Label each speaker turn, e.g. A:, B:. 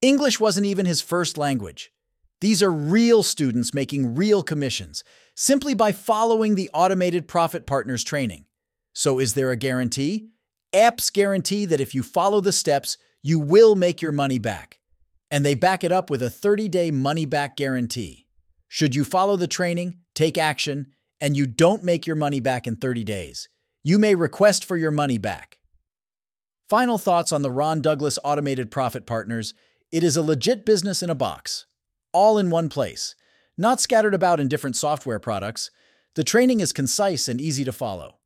A: English wasn't even his first language. These are real students making real commissions, simply by following the automated Profit Partners training. So is there a guarantee? Apps guarantee that if you follow the steps, you will make your money back. And they back it up with a 30-day money-back guarantee. Should you follow the training, take action, and you don't make your money back in 30 days, you may request for your money back. Final thoughts on the Ron Douglas Automated Profit Partners. It is a legit business in a box, all in one place, not scattered about in different software products. The training is concise and easy to follow.